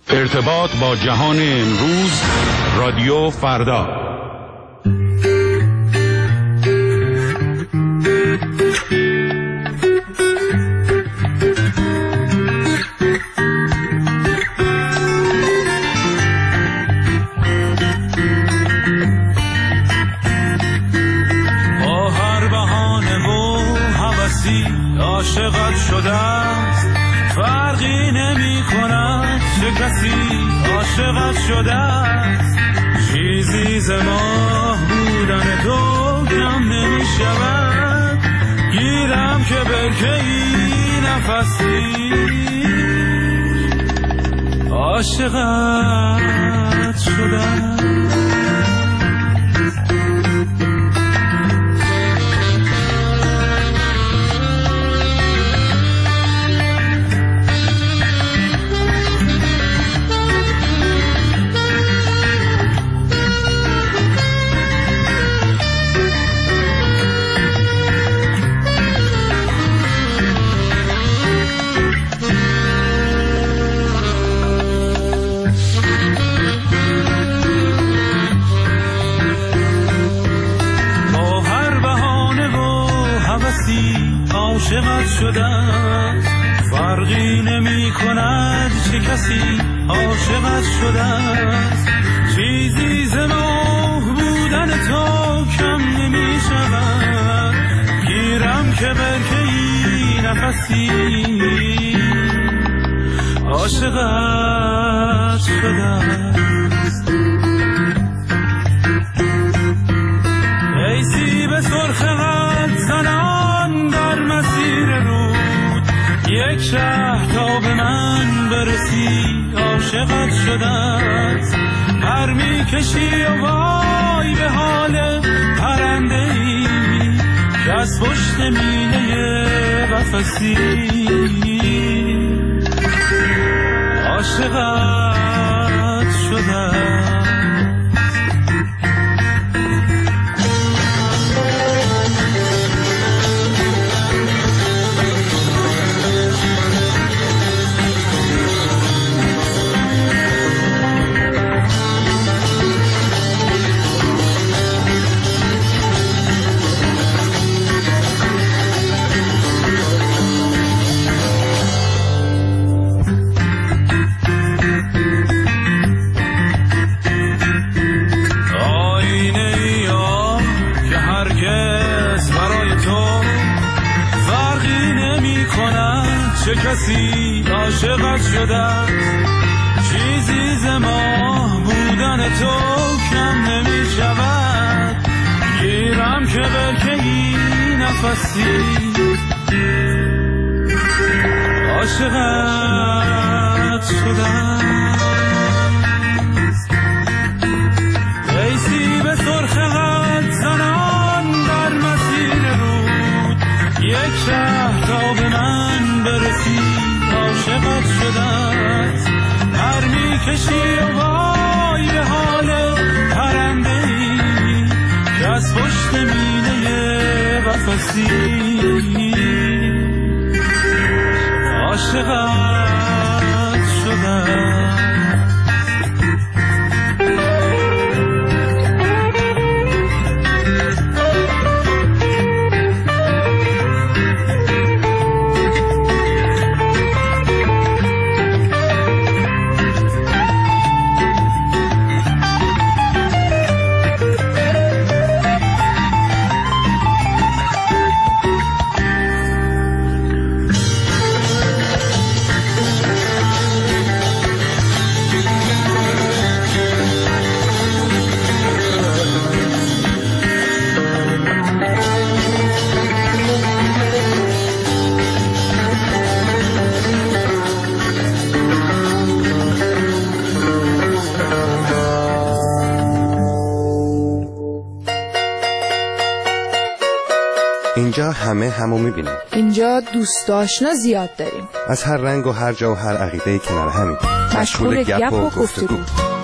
ارتباط با جهان امروز، رادیو فردا. با هر بهانه و هوسی عاشقت شده است، فرقی نمی کند چه کسی عاشقت شده است. چیزی ز ماه بودن تو کم نمی شود، گیرم که برکه ای نفسی عاشقت شده است. عاشقت شدم، فرقی نمی کند چه کسی عاشقت شده است. چیزی ز ماه بودن تو کم نمی شود، گیرم که برکه ای نفسی عاشقت شده است. ای سیب سرخ قد زنان در مسیر رود، یک شهر تا به من برسی عاشقت شده است. پر می کشی و وای به حال پرنده ای که از پشت مینه قفسی عاشقت شده است. چه کسی عاشقت شده، چیزی ز ماه بودن تو کم نمی شود، گیرم که برکه ای نفسی عاشقت شده. ای سیب سرخ قد زنان در مسیر رود، یک شهر تا به من برسی عاشقت شده است. پر می کشی و وای به حال پرنده ای که از پشت مینه قفسی عاشقت شده است. اینجا همو میبینیم. اینجا دوست آشنا زیاد داریم، از هر رنگ و هر جا و هر عقیده کنار همین، مشغول گپ و گفتگو.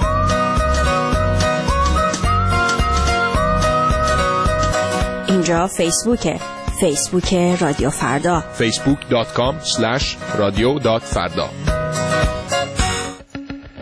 اینجا فیسبوک رادیو فردا، facebook.com/radio.farda.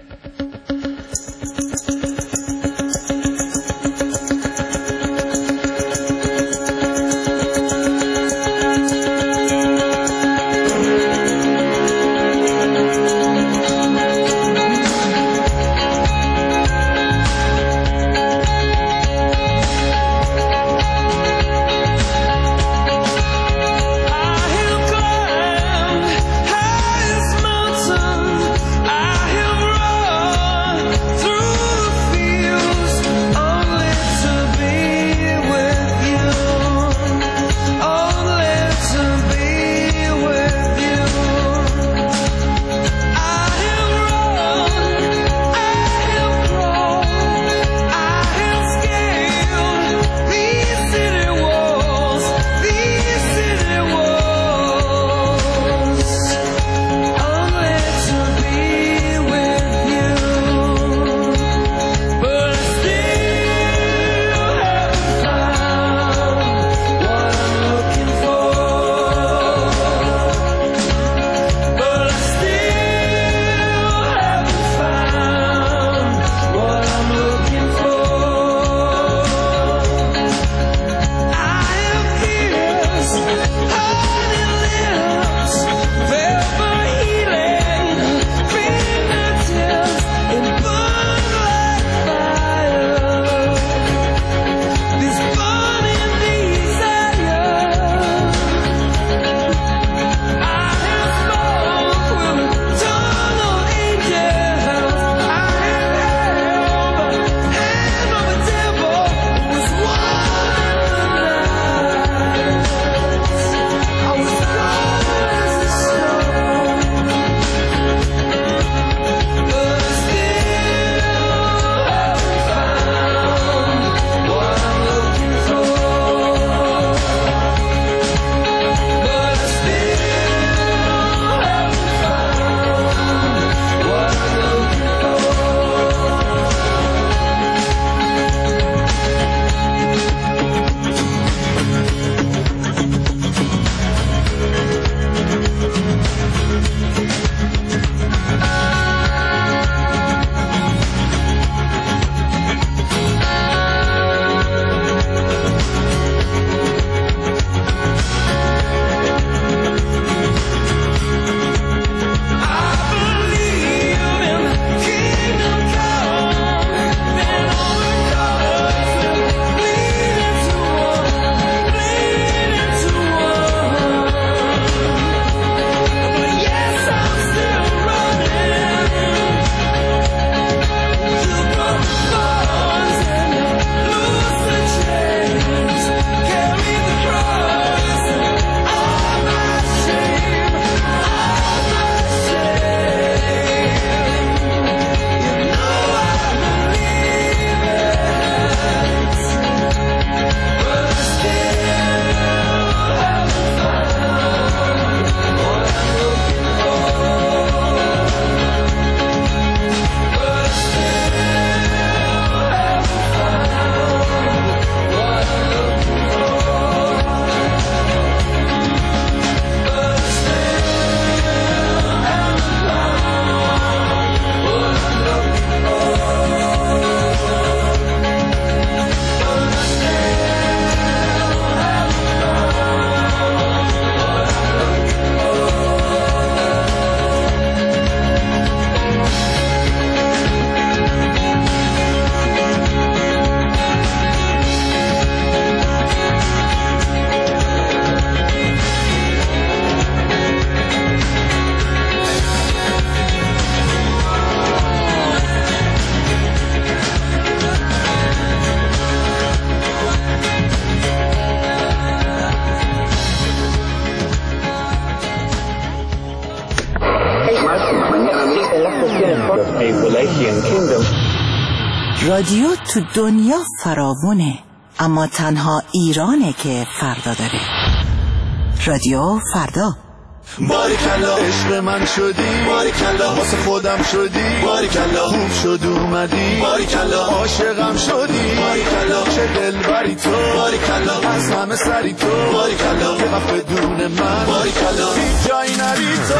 رادیو تو دنیا فراوونه، اما تنها ایرانه که فردا داره. رادیو فردا. باریکلا عشق من شدی، باریکلا واسه خودم شدی، باریکلا خوب شد اومدی، باریکلا عاشقم شدی، باریکلا چه دلبری تو، باریکلا از همه سری تو، باریکلا یه وقت بدون من، باریکلا هیچ جایی نری تو،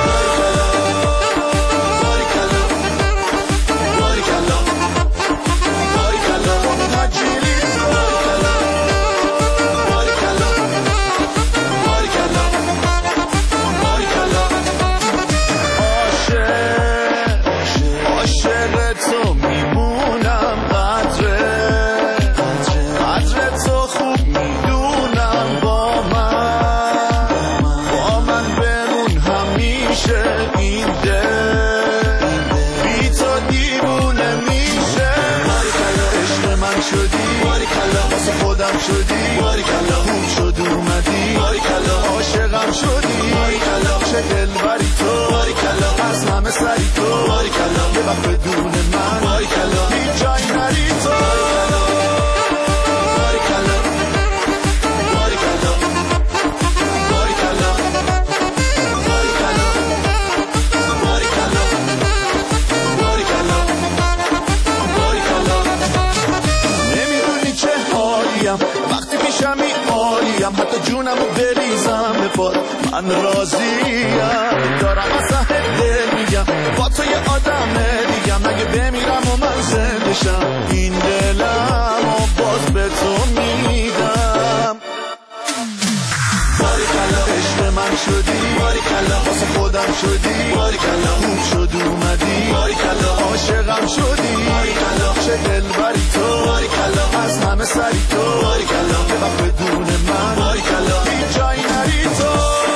باریکلا باریکلا باریکلا نجیلی تو، باریکلا باریکلا باریکلا عاشق تو میمونم، قدر تو خوب میدونم، با من بمون همیشه، این دل بی تو دیوونه میشه، باریکلا عشق من شدی، باریکلا واسه خودم شدی، باریکلا خوب شد اومدی، باریکلا عاشقم شدی، باریکلا چه دلبری تو، باریکلا از همه سری تو، باریکلا یه وقت بدون من، باریکلا هیچ جایی نری تو، باریکلا باریکلا باریکلا باریکلا باریکلا باریکلا باریکلا نمیدونی چه حالیم وقتی پیشمی عالیم، حتی جونمو بریزم به پات من راضیم، دارم از ته دل میگم با تو یه آدم دیگم، اگه بمیرم و من زنده شم این دلم و باز به تو میدم، باریکلا عشق من شدی، باریکلا واسه خودم شدی، باریکلا خوب شد اومدی، باریکلا عاشقم شدی، باریکلا چه دلبری تو، باریکلا از همه سری تو، باریکلا یه وقت بدون من، باریکلا هیچ جایی نری تو،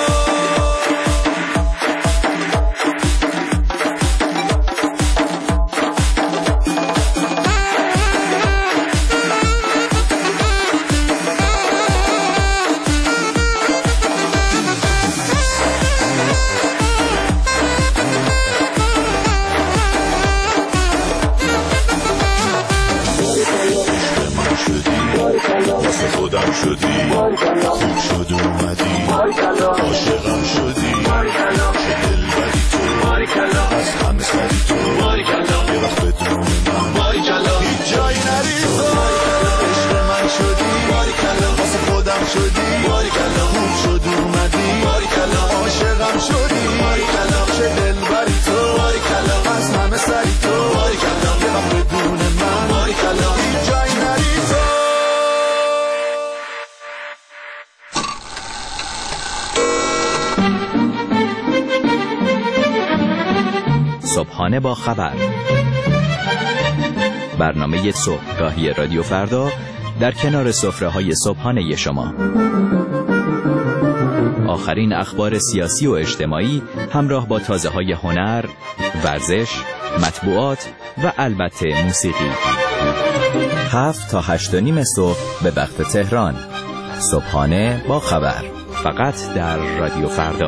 خودم شدی، خوب شد اومدی، عاشقم شدی، چه دلبری تو، از همه سری تو، یه وقت بدون من، هیچ جایی نری تو، عشق من شدی، واسه خودم شدی، خوب شد اومدی، عاشقم شدی، چه دلبری تو، از همه سری تو، یه وقت بدون من، هیچ جایی نری تو. صبحانه با خبر، برنامه صبحگاهی رادیو فردا در کنار سفره‌های صبحانه شما. آخرین اخبار سیاسی و اجتماعی همراه با تازه‌های هنر، ورزش، مطبوعات و البته موسیقی. 7 تا 8:30 صبح به وقت تهران. صبحانه با خبر، فقط در رادیو فردا.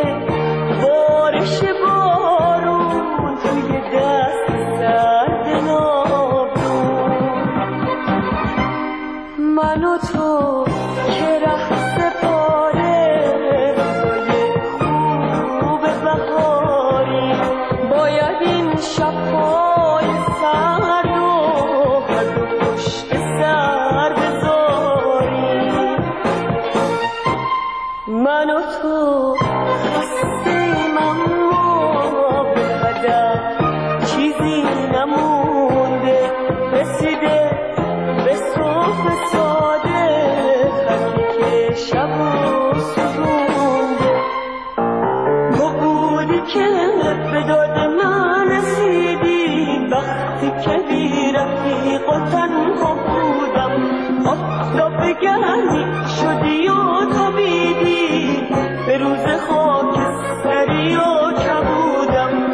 بارش بارون توی دست سرد و تو که ره سپاره روزای خوب بهاری باید این شب‌های سرد و هر دو پشت سر بذاری من و تو خسته‌ایم اما به هدف چیزی نمونده رسیده به صبح ساده خطی که شب و سوزونده تو بودی که به داد من رسیدی وقتی که بی رفیق و تنها بودم آفتاب گرمی شدی و تابیدی به روز خاکستری و کبودم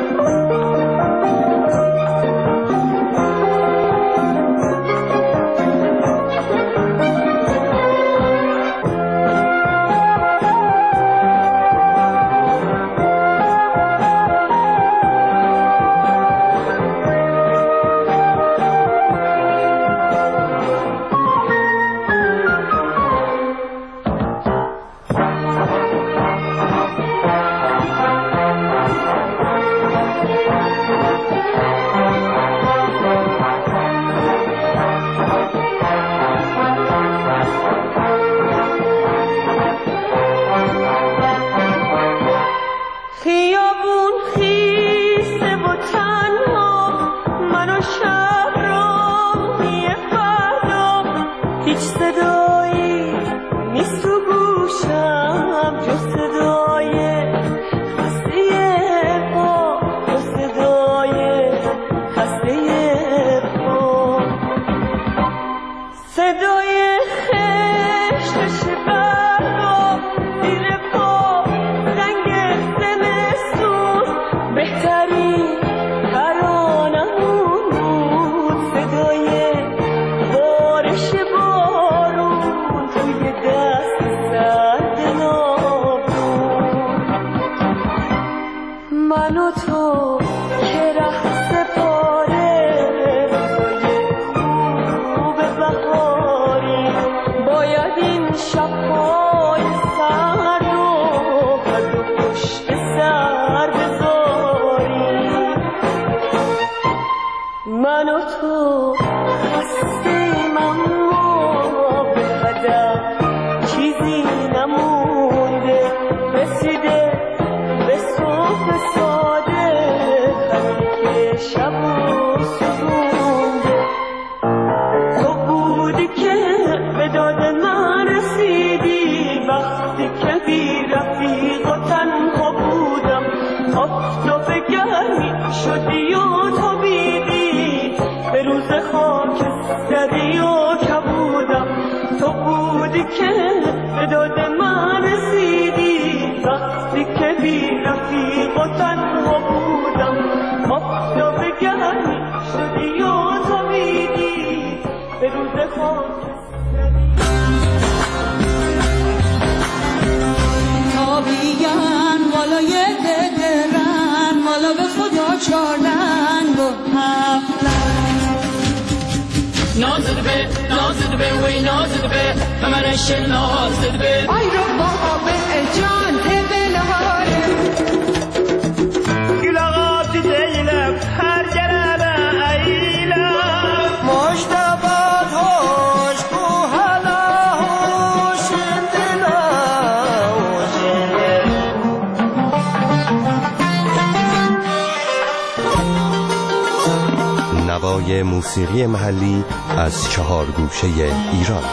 نوای موسیقی محلی از 4 گوشه ایران.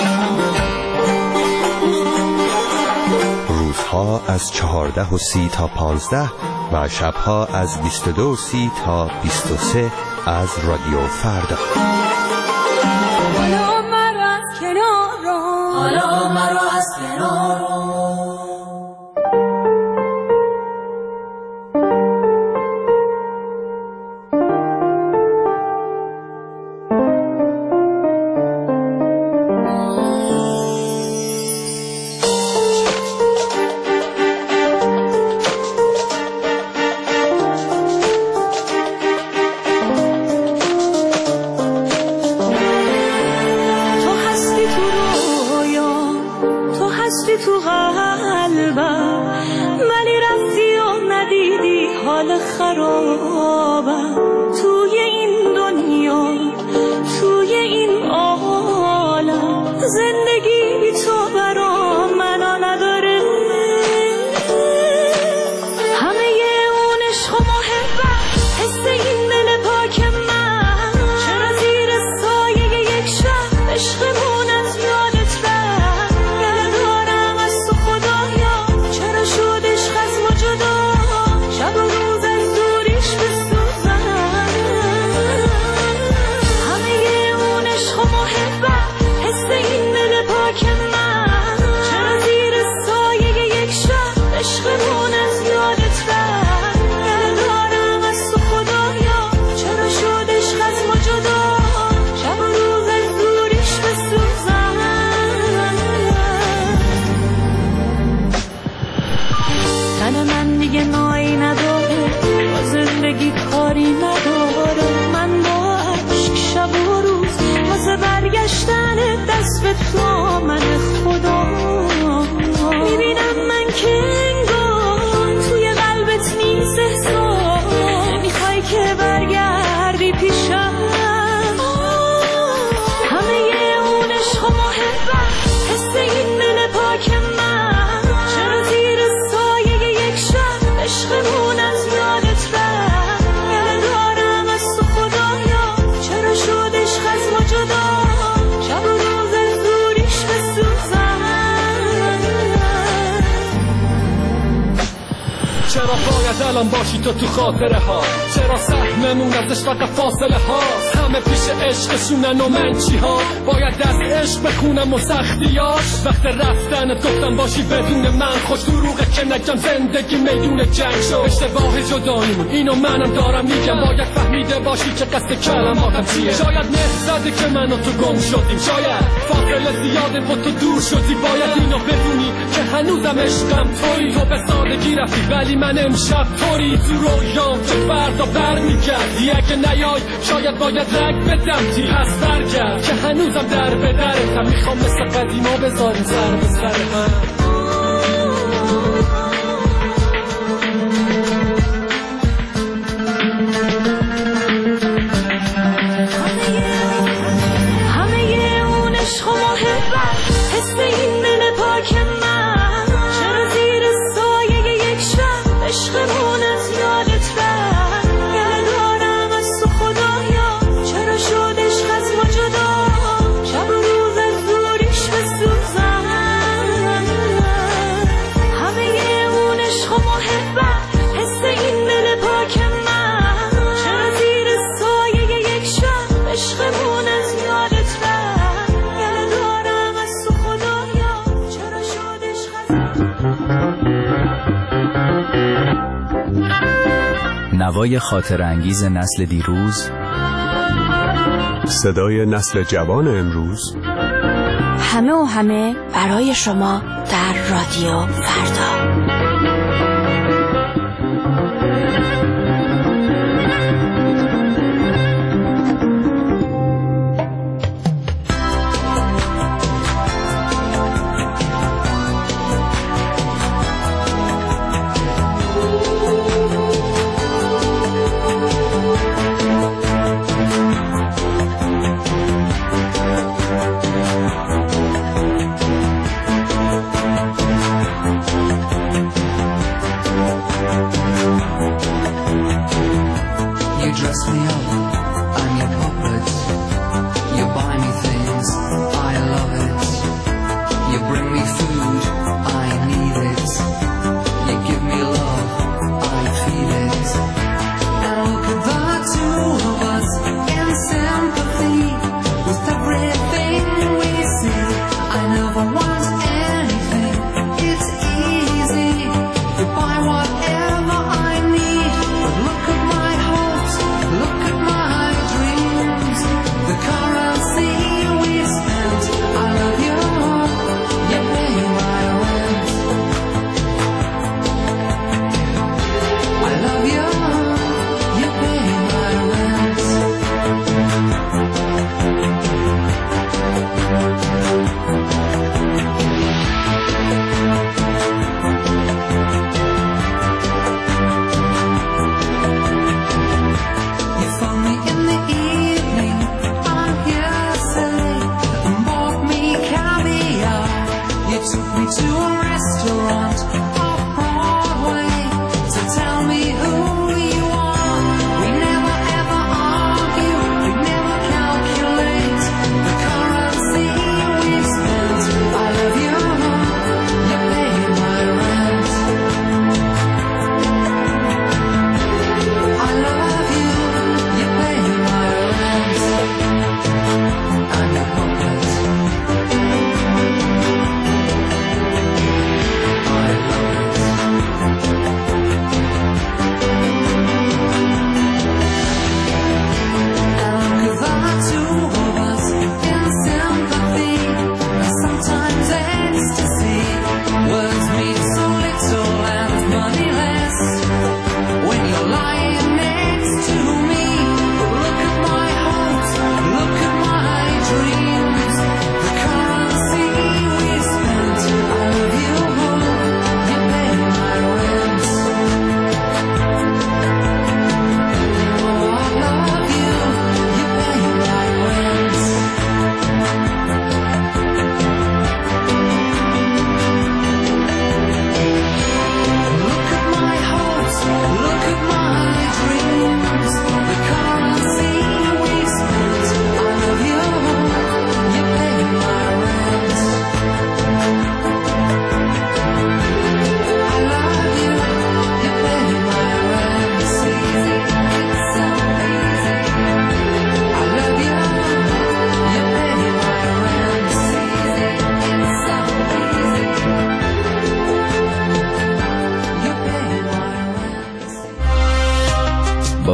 روزها از 14:30 تا 15 و شبها از 22:30 تا 23 از رادیو فردا. حالا مرا از کنار حالا مرا از کنار تو هستی تو خرابم توی این دنیا، توی این عالم. زندگی بی تو برام معنا نداره. همه اون عشق و محبت، حس این دل پاک من، چرا زیر سایه یک شب عشقمون از یادت رفت؟ دل دارم از تو خدایا، چرا شد عشق از ما جدا؟ شب و روز از دوریش بسوزم. همه اون عشق و محبت، حس این دل پاک من، چرا زیر سایه یک شب عشقمون از یادت رفت؟ دل دارم از تو خدایا، چرا شد عشق از ما جدا؟ شب و روز از دوریش بسوزم. تن من دیگه نایی نداره، با زندگی کاری نداره. من با عشق شب و روز واسه برگشتن دست به تو من خدا. میبینم من که انگار توی قلبت نیست احساس، نمیخوای که برگردی پیشم. همه اون عشق و محبت، حس این دل پاک من، چرا زیر سایه یک شب عشقمون از یادت رفت؟ دل دارم از تو خدایا، چرا شد عشق از ما جدا؟ شب و روز از دوریش بسوزم. چرا باید الان باشی تو خاطره ها؟ چرا سهممون ازش فقط فاصله هاست؟ همه پیش عشقشونن و من چی ها؟ باید از عشق بخونم و سختیاش. وقت رفتنت گفتم باشی بدون من، خوش دروغه که نگم زندگی میدون جنگ شد. اشتباه جداییمون اینو منم دارم میگم، باید فهمیده باشی که قصد کلماتم چیه. شاید مهر زده که من و تو گم شدیم، شاید فاصله زیاده با تو دور شدی. باید اینو بدونی که هنوزم عشقم تویی. تو به سادگی رفتی ولی من امشب توری تو رویام که فردا برمیگردی. اگه نیای شاید باید رنگ بدم تی پس برگرد که هنوزم در به درتم. میخوام مثل قدیما بذاریم سر به سر هم. همه اون عشق و محبت، حس این دل پاک من، چرا زیر سایه یک شب عشقمون از یادت رفت؟ دل دارم از تو خدایا، چرا شد عشق از ما جدا؟ شب و روز از دوریش بسوزم. همه اون عشق و محبت، حس این دل پاک من، چرا زیر سایه یک شب عشقمون از یادت رفت؟ دل دارم از تو خدایا، چرا شد عشق از نوای خاطر انگیز نسل دیروز، صدای نسل جوان امروز، همه و همه برای شما در رادیو فردا.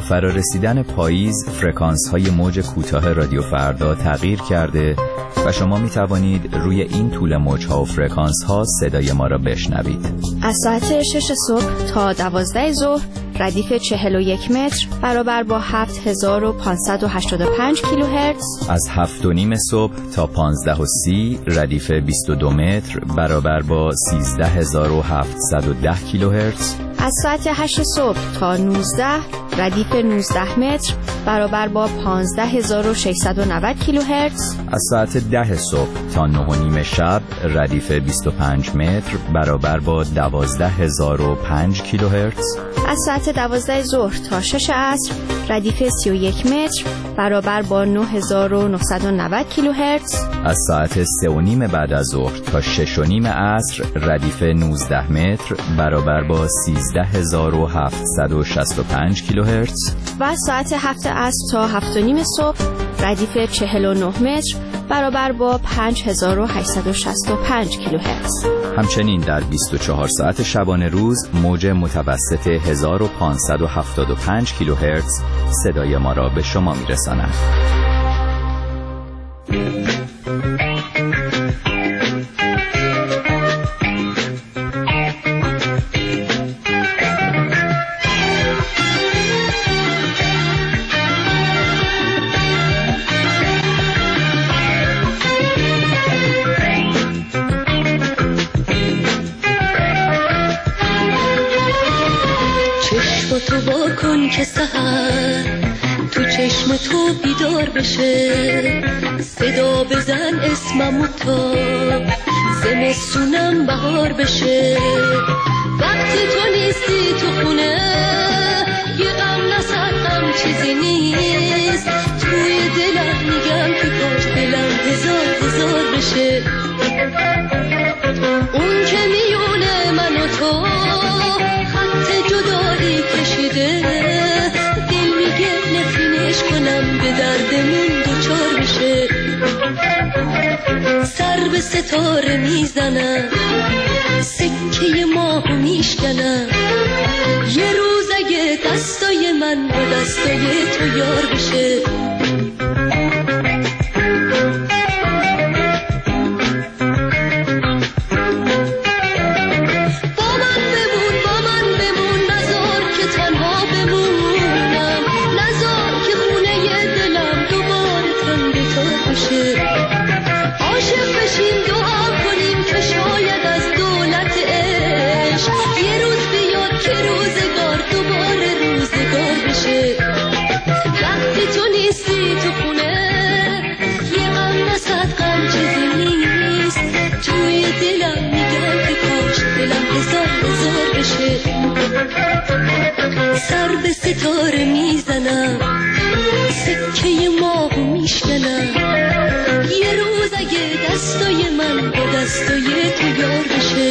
فرارسیدن پاییز فرکانس های موج کوتاه رادیو فردا تغییر کرده و شما می توانید روی این طول موج ها و فرکانس ها صدای ما را بشنوید. از ساعت 6 صبح تا 12 ظهر ردیف 41 متر برابر با 7585 کیلوهرتز. از 7:30 صبح تا 15:30 ردیف 22 متر برابر با 13710 کیلوهرتز. از ساعت 8 صبح تا 19 ردیف 19 متر برابر با 15690 کیلوهرتز. از ساعت 10 صبح تا 9:30 شب ردیف 25 متر برابر با 12005 کیلوهرتز. از ساعت 12 ظهر تا 6 عصر ردیف 31 متر برابر با 9990 کیلوهرتز. از ساعت 3:30 بعد از ظهر تا 6:30 عصر ردیف 19 متر برابر با 13765 کیلوهرتز. و از ساعت 7 عصر تا 7:30 صبح ردیف 49 متر برابر با 5865 کیلوهرتز. همچنین در 24 ساعت شبانه روز موج متوسط 1575 کیلوهرتز صدای ما را به شما میرساند. تو با کن که سحر تو چشم تو بیدار بشه، صدا بزن اسممو تا زمستونم بهار بشه. وقتی تو نیستی تو خونه یه غم نسر غم چیزی نیست، توی دلم میگم که کاش دلم هزار هزار بشه. اون که میونه من و تو خط جدایی کشیده، دل میگه نفرینش کنم به دردمون دوچار بشه. سر به ستاره میزنم سکه ماهو میشکنم، یه روز اگه دستای من با دستای تو یار بشه. سر به ستاره میزنم سکه ماهو میشکنم، یه روز اگه دستای من با دستای تو یار بشه.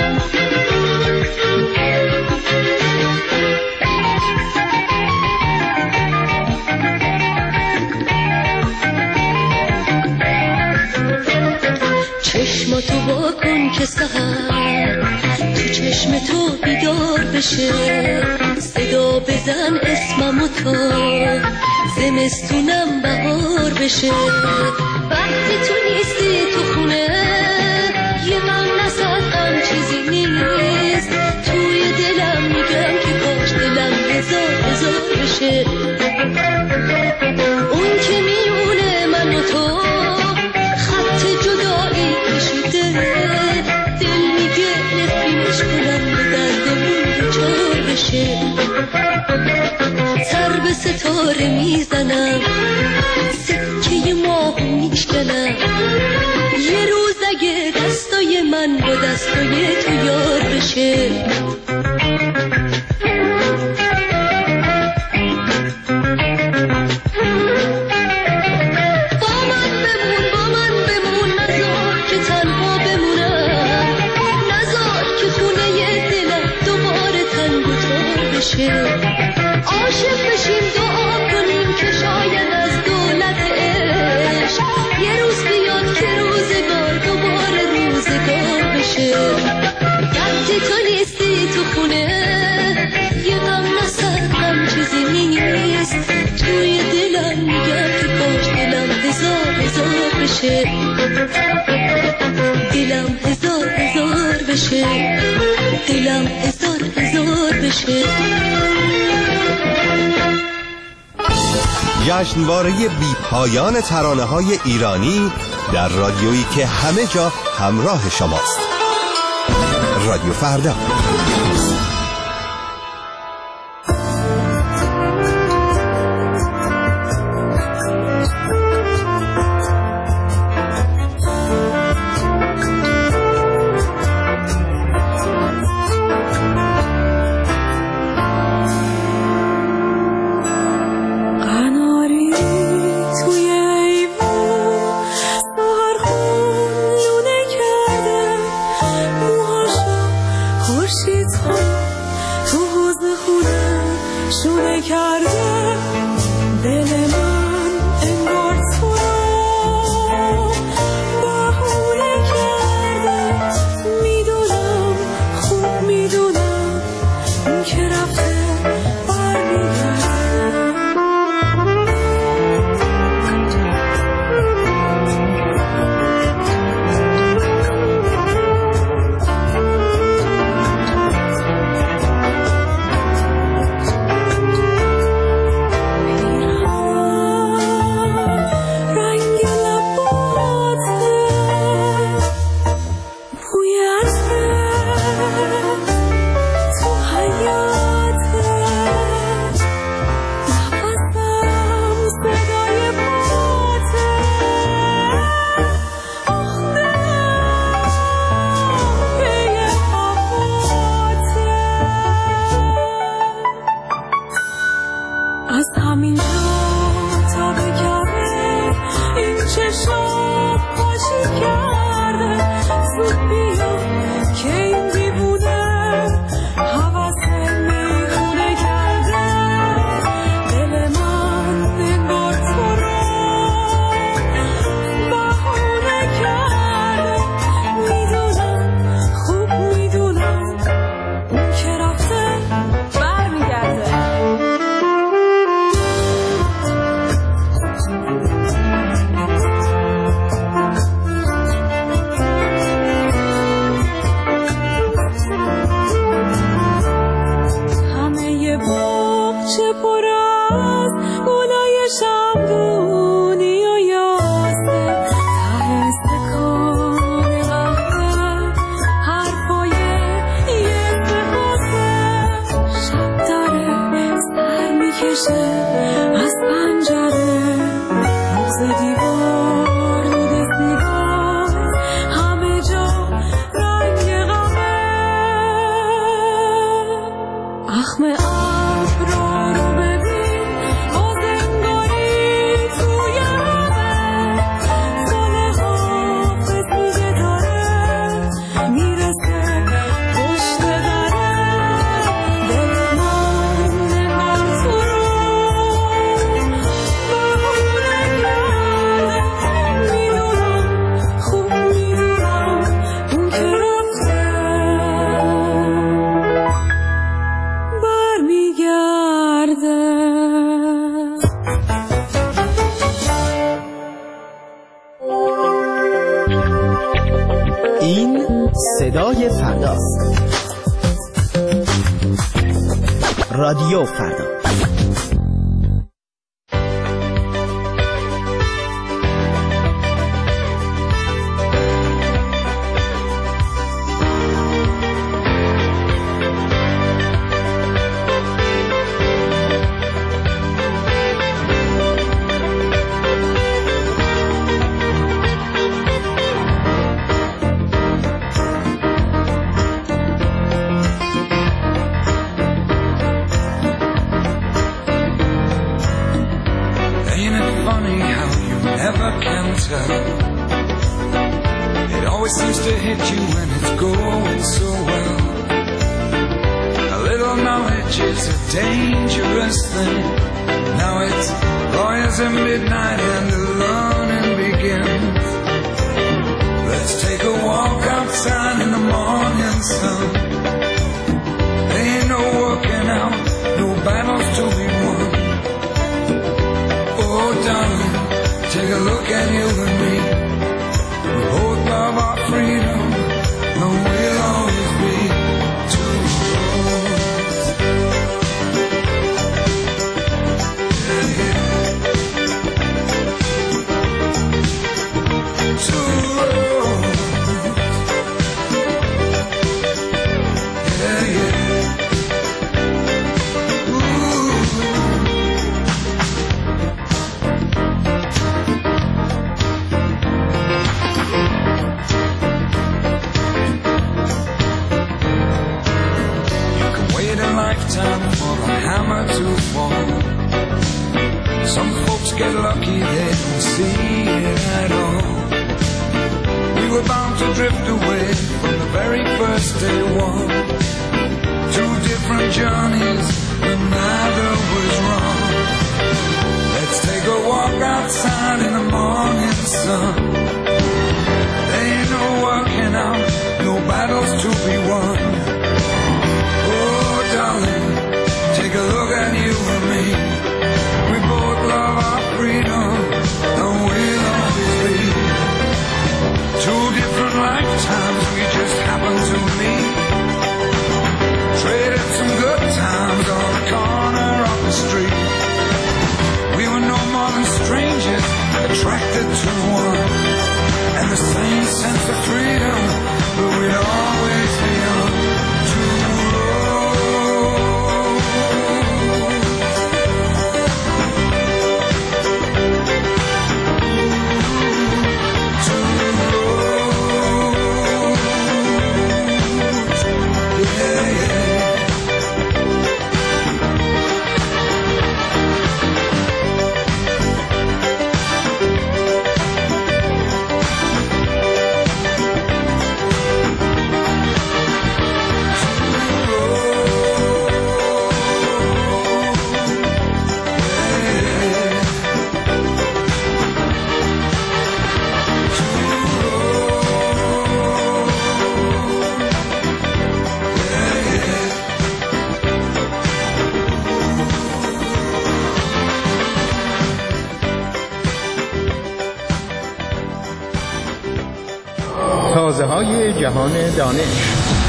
چشماتو با کن که سحر تو چشم تو بیدار بشه، صدا بزن اسممو تا زمستونم بهار بشه. وقتی تو نیستی تو خونه یه غم نسد غم چیزی نیست، توی دلم میگم که کاش دلم هزار هزار بشه. اون که میونه من و تو خط جدایی کشیده، دل میگه نفرینش کنم به دردمون دوچار بشه. سر به ستاره میزنم سکه ماهو میشکنم، یه روز اگه دستای من با دستای تو یار بشه. عاشق بشیم دعا کنیم که شاید از دولت عشق یه روز بیاد که روزگار دوباره روزگار بشه. وقتی تو نیستی تو بشه، دلم هزار هزار بشه، دلم هزار هزار بشه. جشنواره بی پایان ترانه‌های ایرانی در رادیویی که همه جا همراه شماست. رادیو فردا. صدای فرداست. رادیو فردا. It always seems to hit you when it's going so well. A little knowledge is a dangerous thing. Now it's lawyers at midnight and the learning begins. Let's take a walk outside in the morning sun. There ain't no working out, no battles to be won. Oh darling, take a look at you and me. Some folks get lucky, they don't see it at all. We were bound to drift away from the very first day one. Two different journeys, but neither was wrong. Let's take a walk outside in the morning sun. There ain't no working out, no battles to be won. Oh, darling, take a look at you and me. We both love our freedom, and we'll always be. Two different lifetimes, we just happen to meet. Traded some good times on the corner of the street. We were no more than strangers, attracted to one. And the same sense of freedom, but we'd always be on two تازه‌های جهان دانش.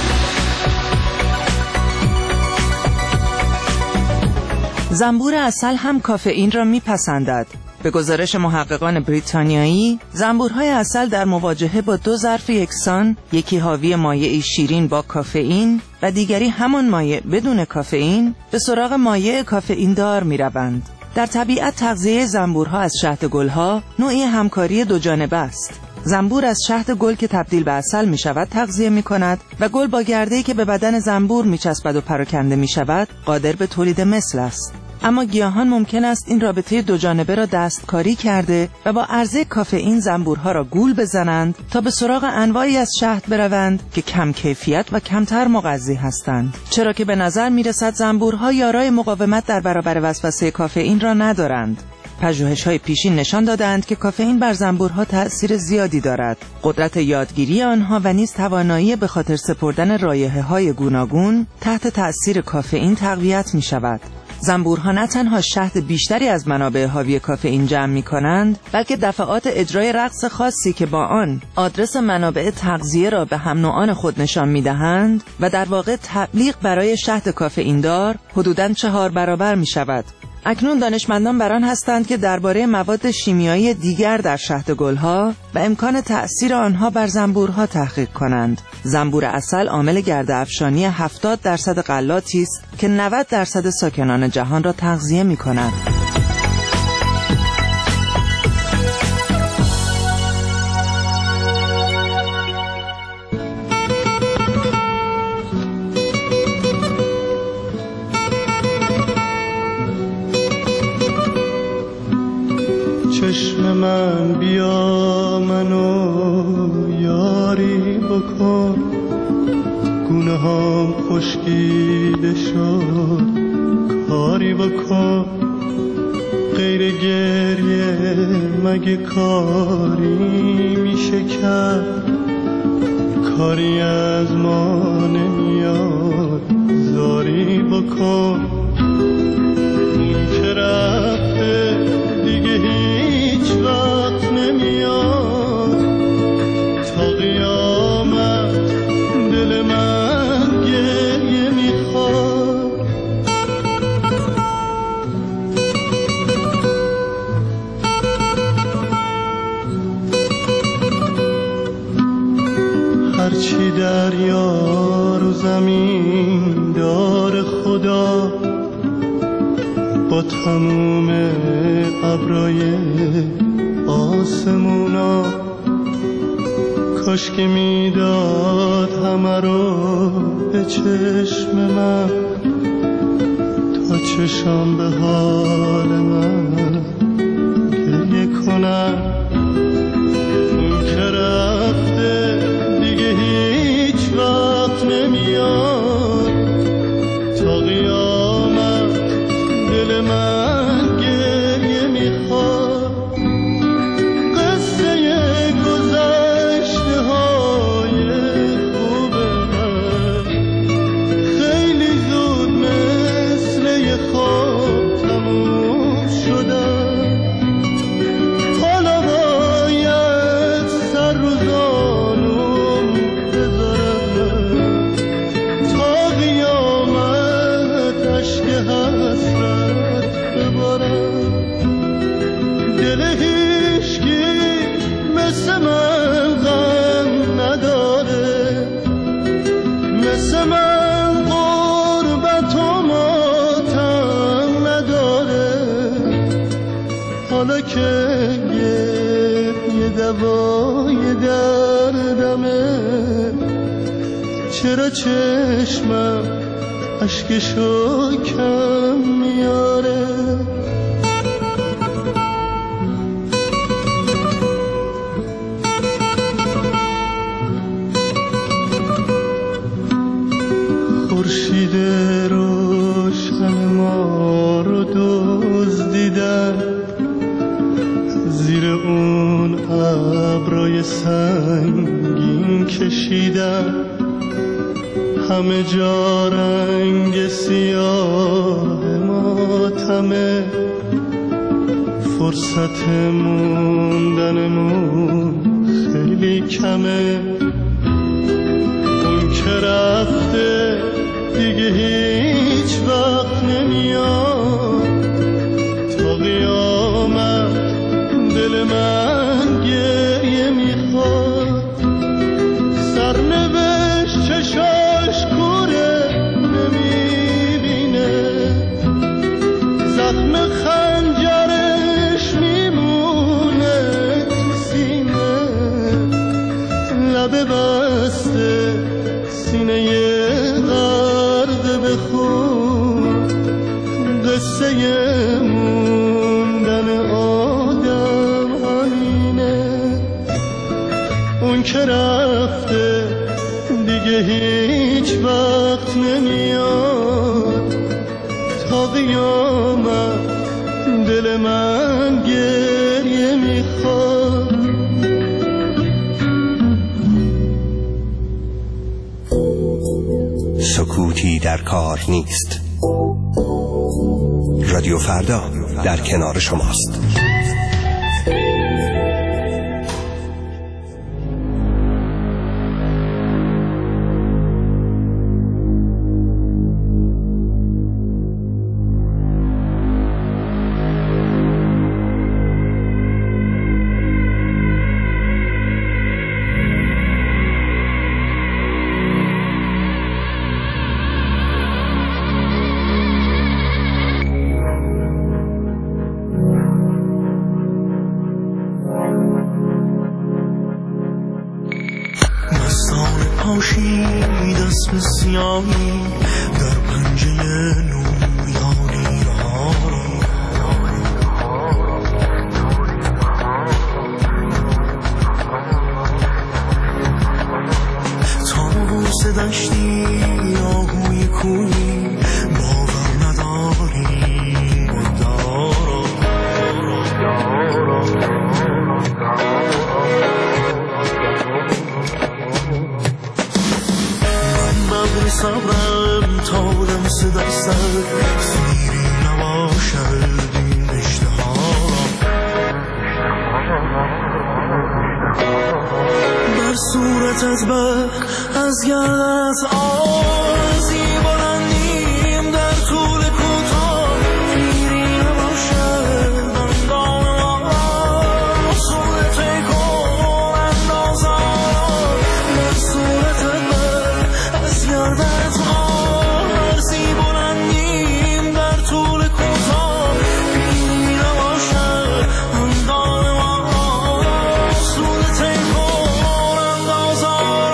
زنبور عسل هم کافئین را میپسندد. به گزارش محققان بریتانیایی، زنبورهای عسل در مواجهه با دو ظرف یکسان، یکی حاوی مایعی شیرین با کافئین و دیگری همان مایع بدون کافئین، به سراغ مایع کافئین دار میروند. در طبیعت تغذیه زنبورها از شهد گلها نوعی همکاری دو جانبه است. زنبور از شهد گل که تبدیل به عسل می شود تغذیه می کند و گل با گرده‌ای که به بدن زنبور می چسبد و پراکنده می شود قادر به تولید مثل است. اما گیاهان ممکن است این رابطه دو جانبه را دستکاری کرده و با عرضه کافئین زنبورها را گول بزنند تا به سراغ انواعی از شهد بروند که کم کیفیت و کمتر مغذی هستند، چرا که به نظر می رسد زنبورها یارای مقاومت در برابر وسوسه کافئین را ندارند. پژوهش‌های پیشین نشان دادند که کافئین بر زنبورها تأثیر زیادی دارد. قدرت یادگیری آنها و نیز توانایی به خاطر سپردن رایحه‌های گوناگون تحت تأثیر کافئین تقویت می‌شود. زنبورها نه تنها شهد بیشتری از منابع حاوی کافئین جمع می‌کنند، بلکه دفعات اجرای رقص خاصی که با آن آدرس منابع تغذیه را به هم نوعان خود نشان می‌دهند و در واقع تبلیغ برای شهد کافئین دار حدوداً 4 برابر می‌شود. اکنون دانشمندان بر آن هستند که درباره مواد شیمیایی دیگر در شهد گلها و امکان تأثیر آنها بر زنبورها تحقیق کنند. زنبور عسل عامل گرد افشانی 70% غلاتی است که 90% ساکنان جهان را تغذیه می‌کند. چشم من بیا منو یاری بکن، گونه هم خشکیده شد کاری بکن، غیر گریه مگه کاری میشه کرد، کاری از ما نمیاد زاری بکن، اون که رفته دیگه هیچ وقت نمیاد، تا قیامت دل من گریه میخواد. هرچی دریا رو زمین دار خدا، با تموم ابرای آسمونا، کاش که میداد همه رو به چشم من، تا چشم به حال من مثل من غم نداره، مثل من غربت و ماتم نداره. حالا که یه دوای دردمه، چرا چشمم اشکشو کم میاره؟ خورشید روشن ما رو دزدیدن، زیر اون ابرای سنگین کشیدن. همه جا رنگ سیاه ماتمه، فرصت موندنمون خیلی کمه. اون که رفته دیگه هیچ وقت نمیاد، تا قیامت دل من گریه میخواد. سرنوشت چشاش کوره نمیبینه، زخم خنجرش میمونه تو سینه. لبه بسته سینه غرق به خون، قصه موندن آدم همینه. اون که رفته دیگه هیچ وقت نمیاد، تا قیامت دل من گریه میخواد. سکوتی در کار نیست. رادیو فردا در کنار شماست. در پنجه نومیانی ها تابوس دشتی آهوی کوی باور نداری دارا. من صبرم تا لمس دستت سیری نباشد این اشتهارم. بر صورتت بر از گردت آرزی بلندیم در طول کوتاه، پیری نباشد اندام ما صورت کن اندازم. بر صورتت بر از گردت آرزی بلندیم در طول کوتاه، پیری نباشد اندام ما صورت کن اندازم.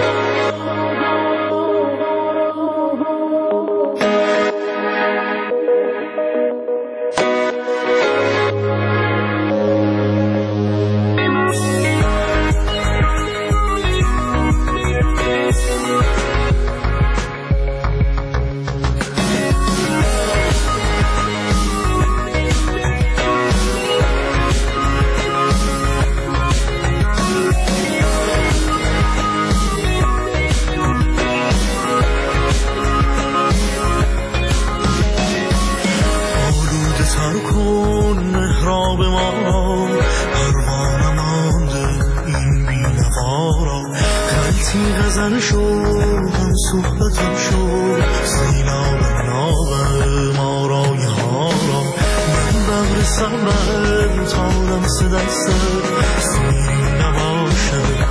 غزل شد هم صحبتم شد سیلاب ناغ ما رای ها را. من بغر صبر تا لمس دست سیر نباشد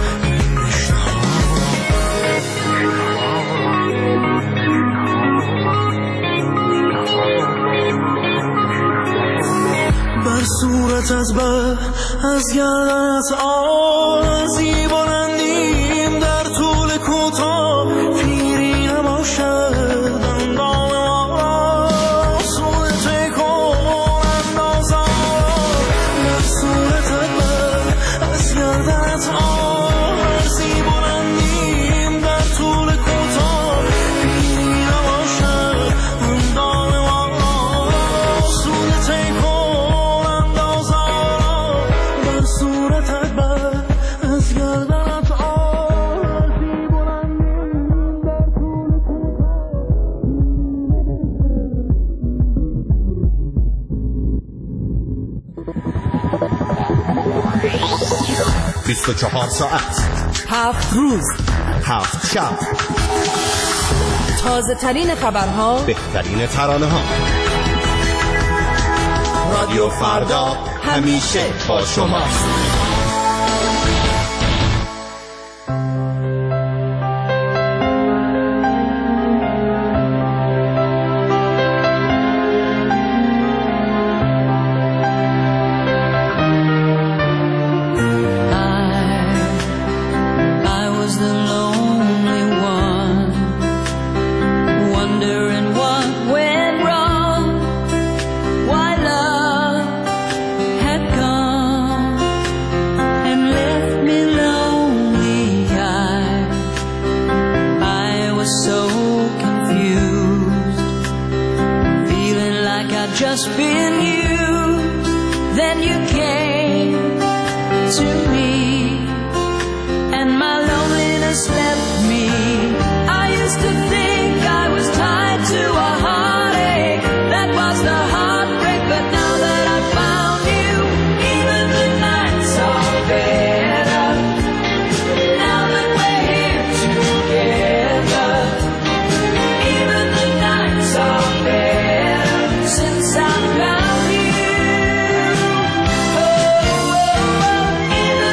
بر صورتت بر از گردنت آزی بلندیم در طول کوتاه پیری نباشد اندام ما صورت کن اندازم بر صورتت بر از گردنت آزی بلندیم در طول کوتاه پیری نباشد اندام ما صورت کن صورتت بر از گردنت آزی بلندیم در طول کوتاه 24 ساعت 7 روز 7 شب تازه ترین خبرها بهترین ترانه ها رادیو فردا همیشه با شماست. Just been used, then you came to me, and my loneliness left me. I used to think I was tied to a heartache, that was the heartbreak, but now that I found you, even the nights are better, now that we're here together, even the nights are better, since I found you. Oh, oh, oh.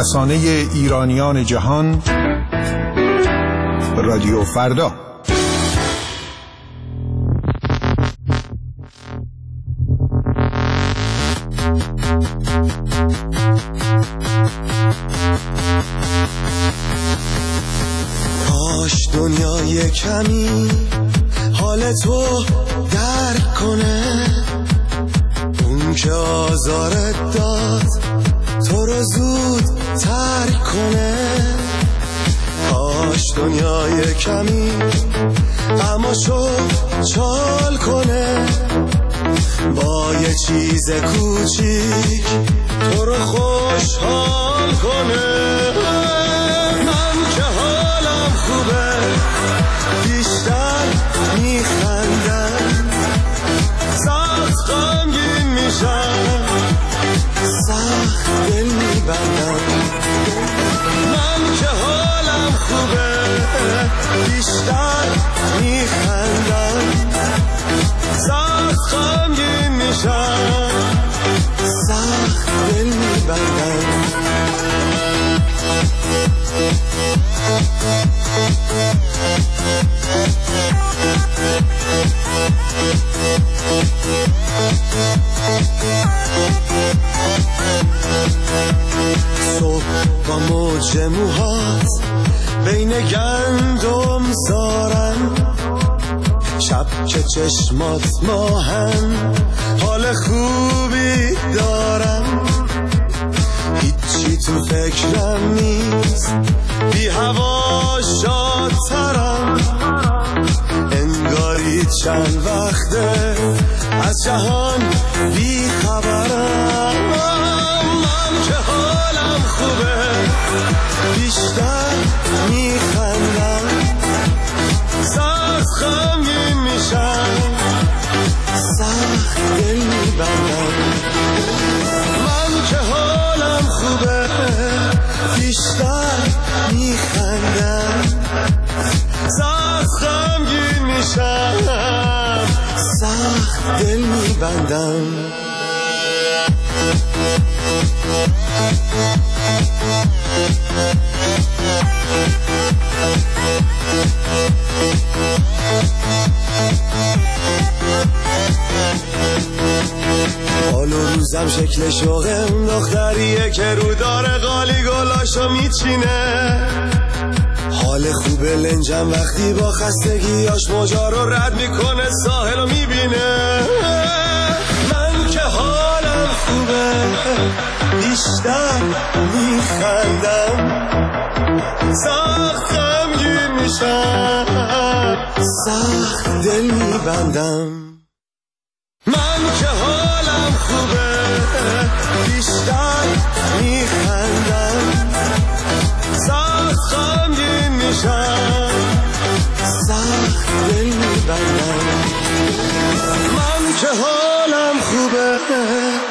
رسانه ایرانیان جهان، رادیو فردا. کاش دنیای کمی حال تو درک کنه، اون که آزارت داد تو رو زود ترک کنه. کاش دنیای کمی غماشو چال کنه، با یه چیز کوچیک تو رو خوشحال کنه. من که حالم خوبه بیشتر میخندم، سخت غمگین میشم سخت دل میبندم. من که حالم خوبه بیشتر میخندم، سخت غمگین میشم سخت دل میبندم. صبح با موج موهات بین گندم زارم، شب که چشمات ماهن حال خوبی دارم. هیچی تو فکرم نیست، بی هوا شادترم، انگاری چند وقته از جهان بی خبرم. من که حالم خوبه بیشتر میخندم، سخت غمگین میشم سخت دل میبندم. من که حالم خوبه بیشتر میخندم، سخت غمگین میشم سخت دل میبندم. حال و روزم شکل شوقم دختریه که رو داره قالی گلاشو میچینه. حال خوبه لنجم وقتی با خستگیاش موجا رو رد میکنه ساحل رو میبینه. من که حالم خوبه بیشتر میخندم، سخت غمگین میشم سخت دل میبندم. من که حالم خوبه بیشتر میخندم، سخت غمگین میشم سخت دل میبندم. من که حالم خوبه